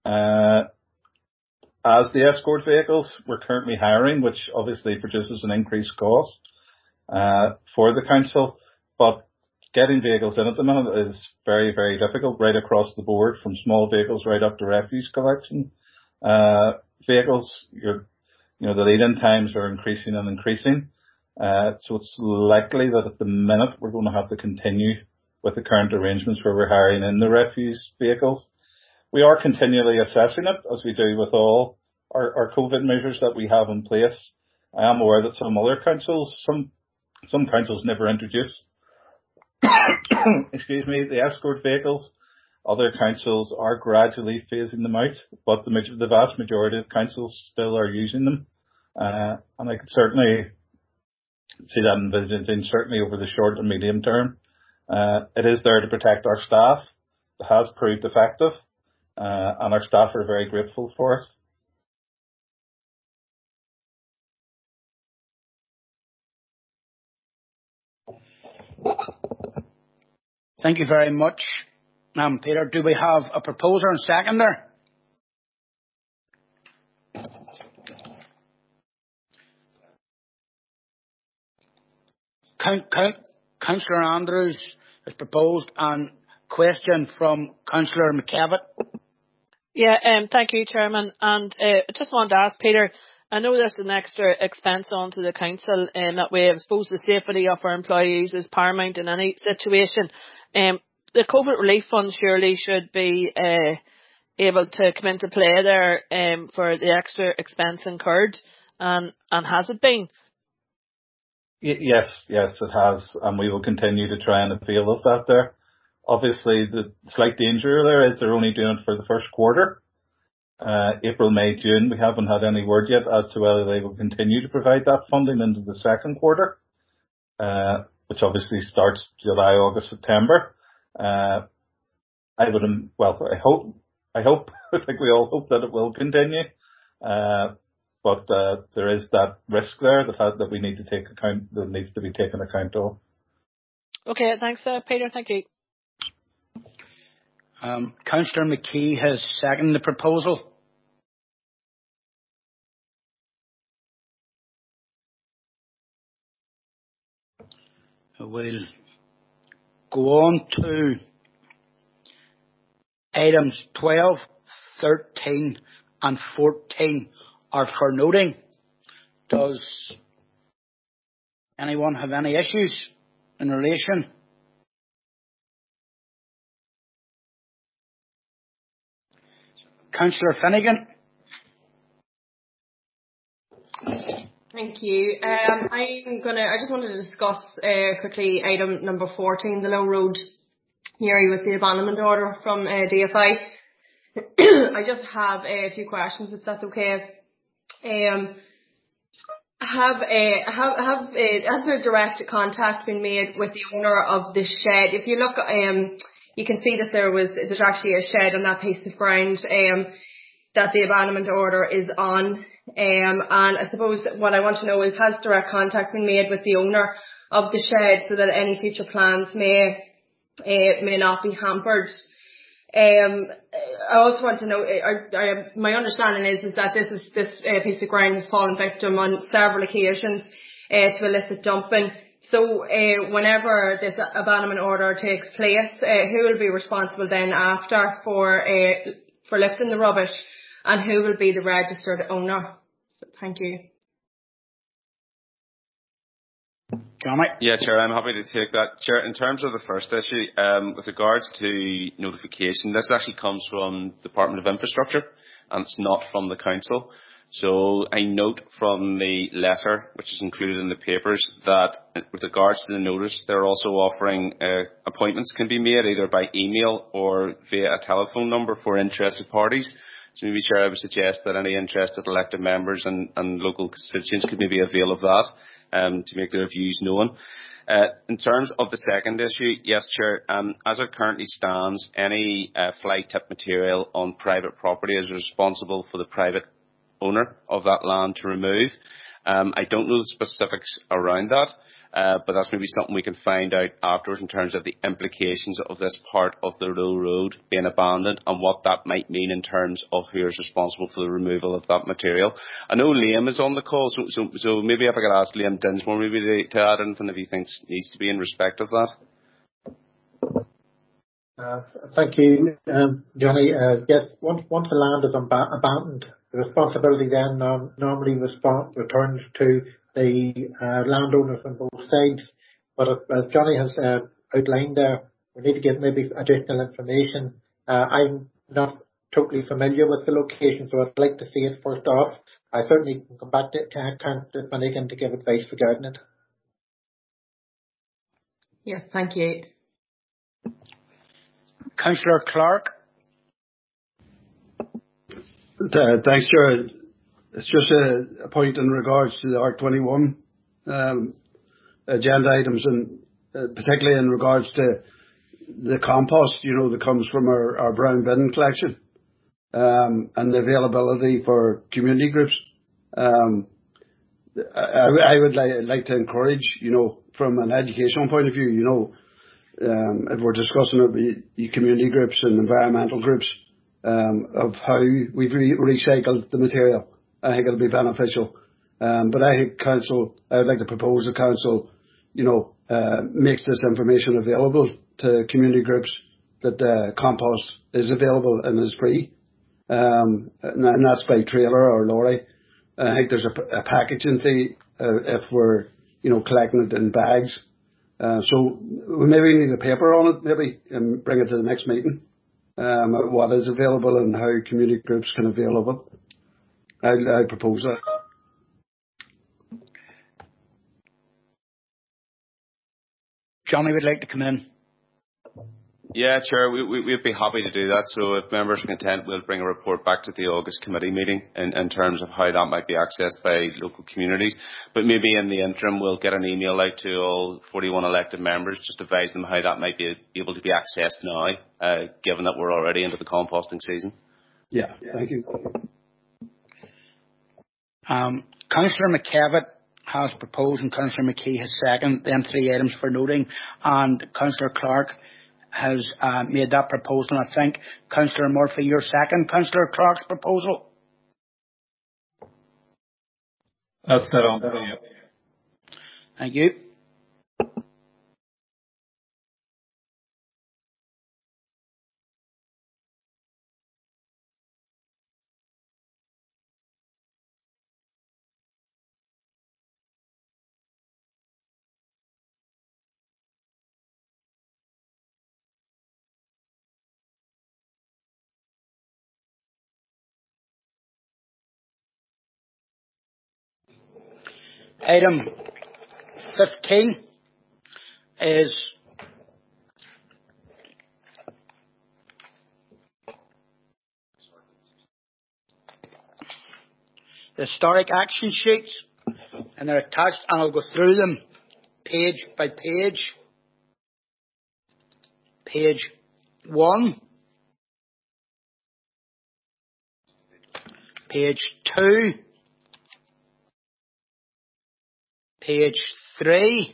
as the escort vehicles. We're currently hiring, which obviously produces an increased cost for the council. But getting vehicles in at the minute is very, very difficult right across the board, from small vehicles right up to refuse collection vehicles. The lead-in times are increasing and increasing. So it's likely that at the minute we're going to have to continue with the current arrangements where we're hiring in the refuse vehicles. We are continually assessing it, as we do with all our COVID measures that we have in place. I am aware that some other councils, some councils never introduced, the escort vehicles. Other councils are gradually phasing them out, but the vast majority of councils still are using them. And I could certainly see that envisaging, certainly over the short and medium term. It is there to protect our staff. It has proved effective, and our staff are very grateful for it. Thank you very much, Peter. Do we have a proposer and seconder? Councillor Andrews has proposed, and question from Councillor McKevitt. Yeah, thank you, Chairman. And I just wanted to ask Peter, I know there's an extra expense onto the council, that way I suppose the safety of our employees is paramount in any situation. The COVID relief fund surely should be able to come into play there for the extra expense incurred, and has it been? Yes, it has, and we will continue to try and appeal of that there. Obviously, the slight danger there is they're only doing it for the first quarter. April, May, June, we haven't had any word yet as to whether they will continue to provide that funding into the second quarter, which obviously starts July, August, September. I hope, I think we all hope that it will continue. But there is that risk there that we need to take account, that needs to be taken account of. Okay, thanks, Peter. Thank you. Councillor McKee has seconded the proposal. We'll go on to items 12, 13 and 14 are for noting. Does anyone have any issues in relation? Councillor Finnegan. Thank you. I just wanted to discuss quickly item number 14, the Low Road Newry with the abandonment order from DFI. I just have a few questions, if that's okay. Has there direct contact been made with the owner of the shed? If you look, you can see that there's actually a shed on that piece of ground that the abandonment order is on. And I suppose what I want to know is, has direct contact been made with the owner of the shed so that any future plans may not be hampered? I also want to know, my understanding is that this piece of ground has fallen victim on several occasions to illicit dumping. So whenever this abandonment order takes place, who will be responsible then after for lifting the rubbish, and who will be the registered owner? So, thank you. Johnny? Yeah, Chair, I'm happy to take that. Chair, in terms of the first issue, with regards to notification, this actually comes from the Department of Infrastructure, and it's not from the council. So I note from the letter, which is included in the papers, that with regards to the notice, they're also offering appointments can be made either by email or via a telephone number for interested parties. So maybe, Chair, I would suggest that any interested elected members and local constituents could maybe avail of that to make their views known. In terms of the second issue, yes, Chair, as it currently stands, any fly tip material on private property is responsible for the private owner of that land to remove. I don't know the specifics around that, but that's maybe something we can find out afterwards in terms of the implications of this part of the road being abandoned and what that might mean in terms of who is responsible for the removal of that material. I know Liam is on the call, so maybe if I could ask Liam Dinsmore maybe to add anything if he thinks needs to be in respect of that. Thank you, Johnny. Yes, once the land is abandoned, the responsibility then normally returns to the landowners on both sides. But as Johnny has outlined there, we need to get maybe additional information. I'm not totally familiar with the location, so I'd like to see it first off. I certainly can come back to Councillor Finnegan to give advice regarding it. Yes, thank you. Councillor Clark. Thanks, Chair. It's just a point in regards to the R21 agenda items, and particularly in regards to the compost, that comes from our brown bin collection, and the availability for community groups. I would like to encourage, from an educational point of view, if we're discussing the community groups and environmental groups, of how we've recycled the material. I think it'll be beneficial. But I think I would like to propose the council, makes this information available to community groups, that compost is available and is free. And that's by trailer or lorry. I think there's a packaging fee if we're, collecting it in bags. So we maybe need a paper on it, and bring it to the next meeting. What is available and how community groups can avail of it. I propose that. Johnny would like to come in. Yeah, Chair, we'd be happy to do that. So if members are content, we'll bring a report back to the August committee meeting in terms of how that might be accessed by local communities. But maybe in the interim, we'll get an email out to all 41 elected members, just advise them how that might be able to be accessed now, given that we're already into the composting season. Yeah, thank you. Councillor McKevitt has proposed and Councillor McKee has seconded them 3 items for noting, and Councillor Clark has made that proposal. And I think, Councillor Murphy, your second Councillor Clark's proposal. That's dead on. Yeah. Thank you. Item 15 is the historic action sheets, and they're attached, and I'll go through them page by page. Page 1, page 2, page 3,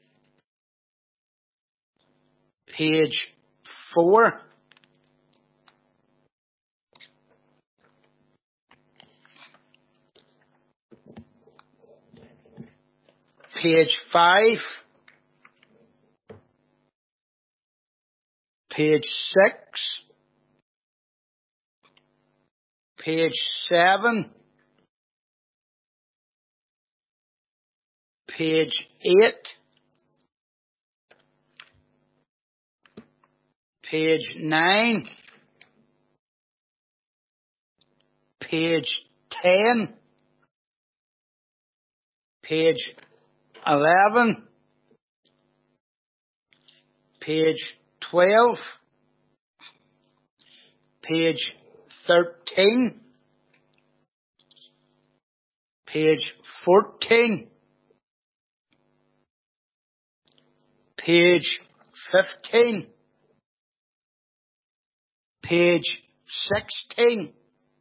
page 4, page 5, page 6, page 7, page 8, page 9, page 10, page 11, page 12, page 13, page 14, page 15, page 16,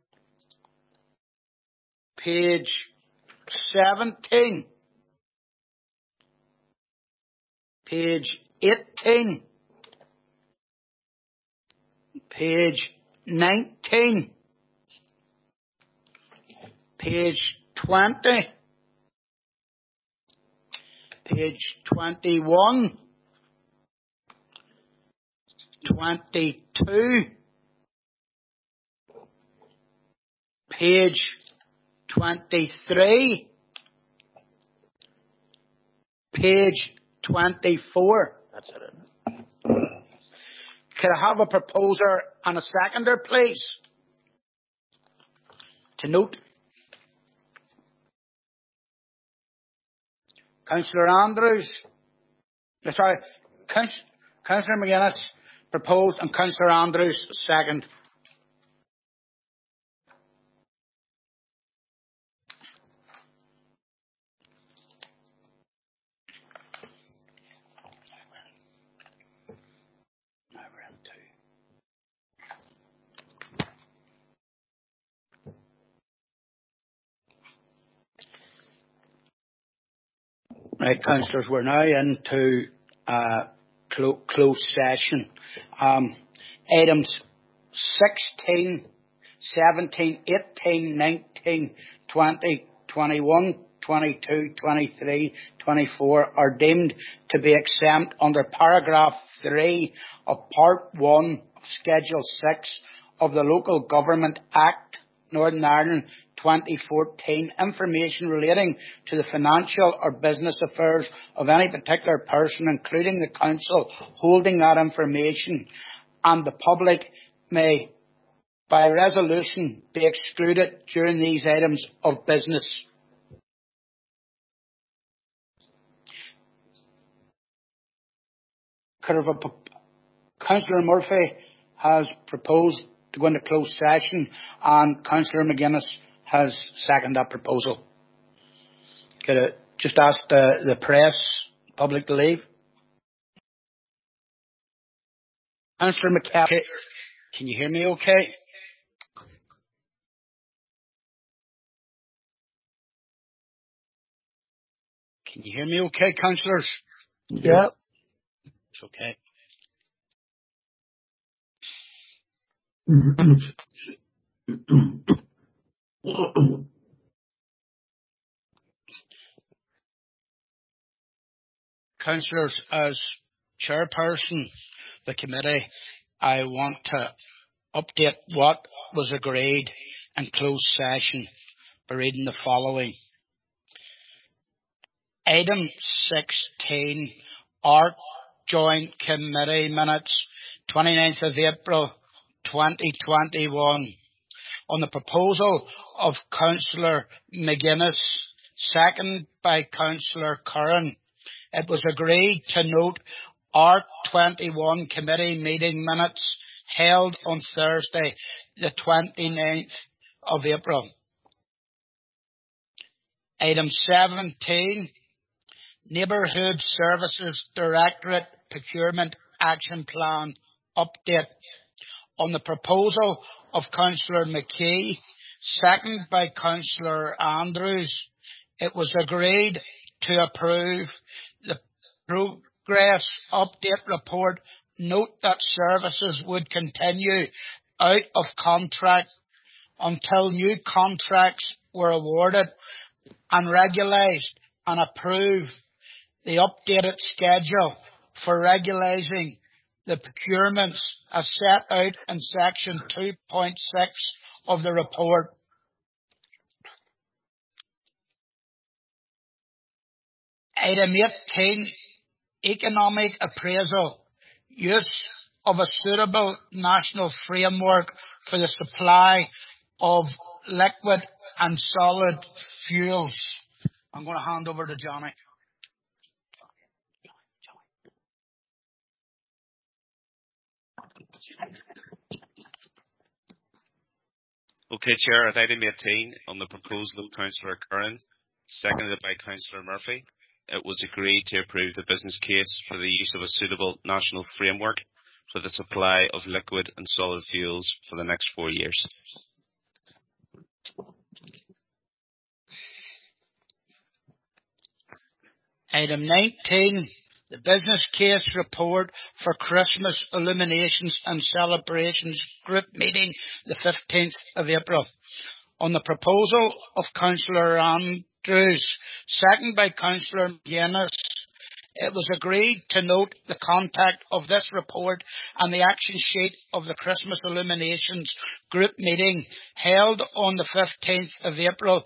page 17, page 18, page 19, page 20, page 21, 22, page 23, page 24. That's it. Could I have a proposer and a seconder, please? To note, Councillor Andrews, sorry, Councillor McGuinness proposed and Councillor Andrews second. Right, councillors, we're now into closed session. Items 16, 17, 18, 19, 20, 21, 22, 23, 24 are deemed to be exempt under paragraph 3 of Part 1 of Schedule 6 of the Local Government Act, Northern Ireland 2014, information relating to the financial or business affairs of any particular person, including the council, holding that information, and the public may, by resolution, be excluded during these items of business. Councillor Murphy has proposed to go into closed session, and Councillor McGuinness has seconded that proposal. Could I just ask the press, public to leave? Councillor McCaffrey, can you hear me okay? Can you hear me okay, councillors? Yeah. It's okay. Councillors, as chairperson of the committee, I want to update what was agreed in closed session by reading the following. Item 16, ARC Joint Committee Minutes, 29th of April 2021. On the proposal of Councillor McGuinness, seconded by Councillor Curran, it was agreed to note ARC 21 committee meeting minutes held on Thursday, the 29th of April. Item 17, Neighbourhood Services Directorate Procurement Action Plan Update. On the proposal of Councillor McKee, seconded by Councillor Andrews, it was agreed to approve the Progress Update Report. Note that services would continue out of contract until new contracts were awarded, and regularised and approve the updated schedule for regularising the procurements as set out in section 2.6 of the report. Item 18, economic appraisal, use of a suitable national framework for the supply of liquid and solid fuels. I'm going to hand over to Johnny. Okay, Chair, at item 18 on the proposal of Councillor Curran, seconded by Councillor Murphy, it was agreed to approve the business case for the use of a suitable national framework for the supply of liquid and solid fuels for the next 4 years. Item 19, the business case report for Christmas illuminations and celebrations group meeting the 15th of April. On the proposal of Councillor Andrews, seconded by Councillor McGuinness, it was agreed to note the contact of this report and the action sheet of the Christmas illuminations group meeting held on the 15th of April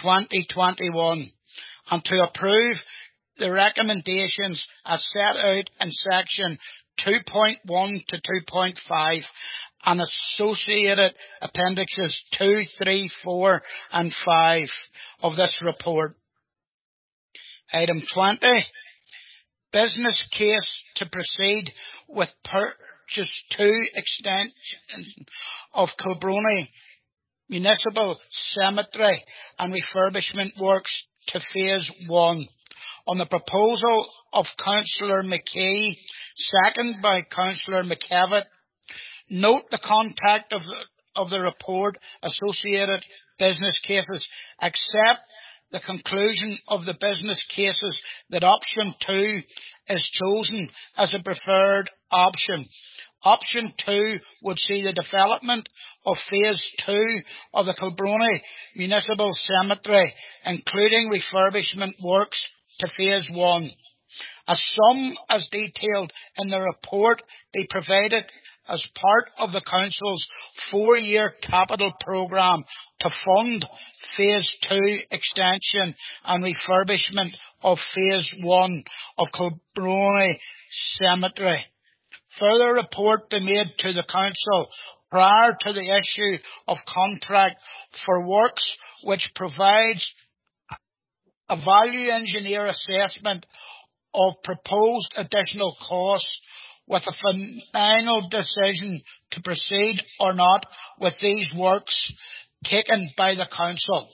2021 and to approve the recommendations as set out in section 2.1 to 2.5 and associated appendixes 2, 3, 4 and 5 of this report. Item 20, business case to proceed with purchase 2 extension of Kilbrony Municipal Cemetery and refurbishment works to phase 1. On the proposal of Councillor McKee, seconded by Councillor McKevitt, note the contact of the report associated business cases, except the conclusion of the business cases that option 2 is chosen as a preferred option. Option 2 would see the development of phase 2 of the Kilbrony Municipal Cemetery, including refurbishment works, to phase 1. A sum as detailed in the report be provided as part of the Council's 4-year capital programme to fund phase 2 extension and refurbishment of phase 1 of Kilbrony Cemetery. Further report be made to the Council prior to the issue of contract for works which provides a value engineer assessment of proposed additional costs with a final decision to proceed or not with these works taken by the Council.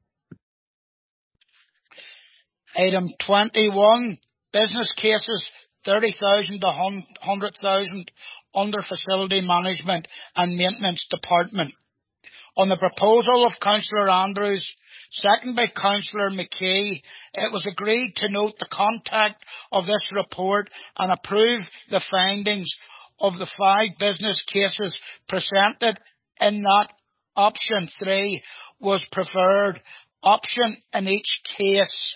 Item 21, business cases 30,000 to 100,000 under Facility Management and Maintenance Department. On the proposal of Councillor Andrews, seconded by Councillor McKee, it was agreed to note the contact of this report and approve the findings of the 5 business cases presented in that option 3 was preferred option in each case.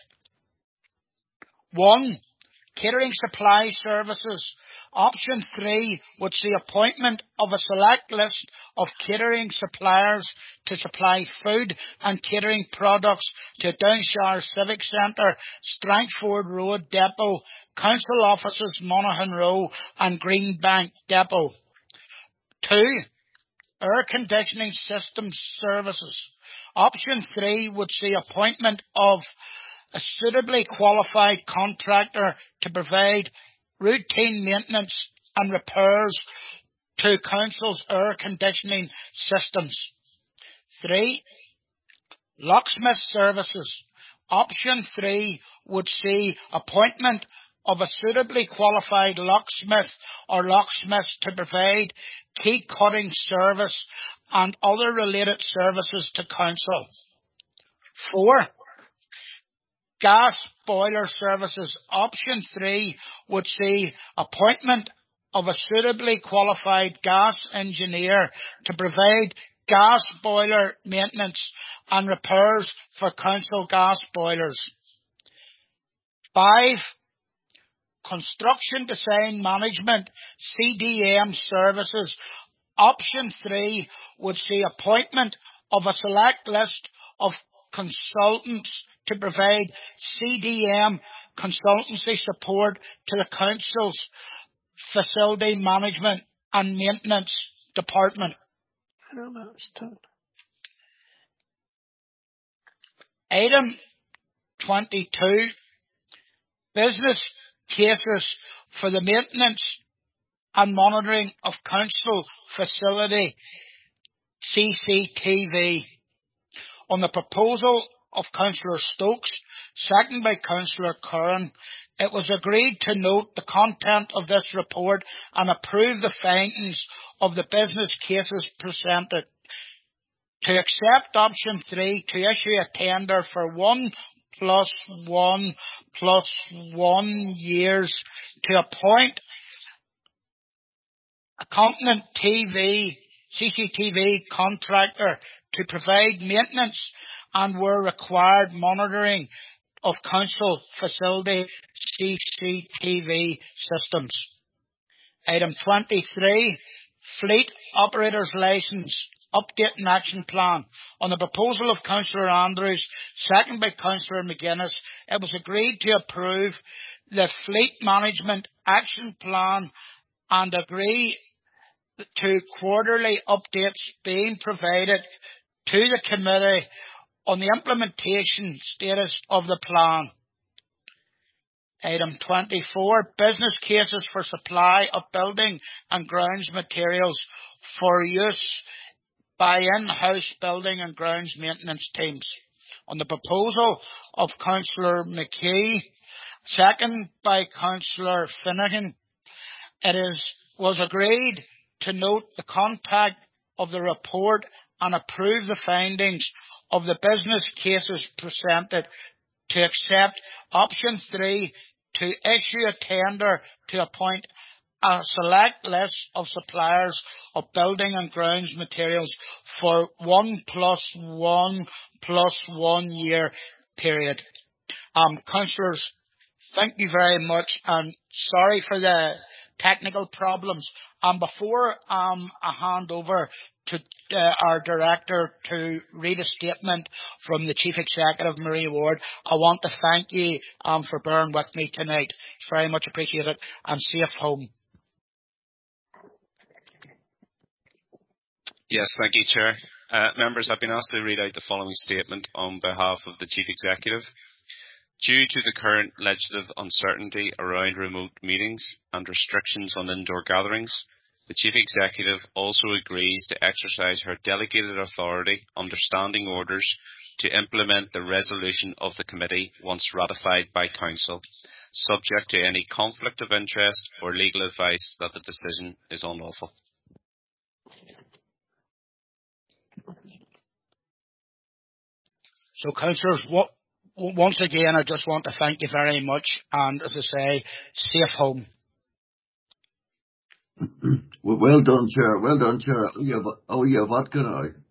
1. Catering supply services. Option 3 would see appointment of a select list of catering suppliers to supply food and catering products to Downshire Civic Centre, Strangford Road Depot, Council Offices Monaghan Row and Greenbank Depot. 2. Air conditioning system services. Option 3 would see appointment of a suitably qualified contractor to provide routine maintenance and repairs to Council's air conditioning systems. 3. Locksmith services. Option 3 would see appointment of a suitably qualified locksmith or locksmiths to provide key cutting service and other related services to Council. 4. Gas boiler services. Option 3 would see appointment of a suitably qualified gas engineer to provide gas boiler maintenance and repairs for Council gas boilers. 5. Construction Design Management CDM services. Option 3 would see appointment of a select list of consultants to provide CDM consultancy support to the Council's Facility Management and Maintenance Department. Item 22, business cases for the maintenance and monitoring of council facility CCTV. On the proposal of Councillor Stokes, seconded by Councillor Curran, it was agreed to note the content of this report and approve the findings of the business cases presented. To accept option 3, to issue a tender for 1 + 1 + 1 years to appoint a competent CCTV contractor to provide maintenance and, where required, monitoring of council facility CCTV systems. Item 23, Fleet Operators Licence Update and Action Plan. On the proposal of Councillor Andrews, seconded by Councillor McGuinness, it was agreed to approve the Fleet Management Action Plan and agree to quarterly updates being provided to the committee on the implementation status of the plan. Item 24, business cases for supply of building and grounds materials for use by in-house building and grounds maintenance teams. On the proposal of Councillor McKee, seconded by Councillor Finnegan, was agreed to note the content of the report and approve the findings of the business cases presented. To accept option 3, to issue a tender to appoint a select list of suppliers of building and grounds materials for 1 + 1 + 1 year period. Councillors, thank you very much, and sorry for the technical problems. Before I hand over to our director to read a statement from the Chief Executive, Marie Ward, I want to thank you for bearing with me tonight. It's very much appreciated, and safe home. Yes, thank you, Chair. Members, I've been asked to read out the following statement on behalf of the Chief Executive. Due to the current legislative uncertainty around remote meetings and restrictions on indoor gatherings, the Chief Executive also agrees to exercise her delegated authority under standing orders to implement the resolution of the committee once ratified by Council, subject to any conflict of interest or legal advice that the decision is unlawful. So, councillors, once again, I just want to thank you very much, and as I say, safe home. Well done, Chair. Well done, Chair. Oh, yeah, vodka now.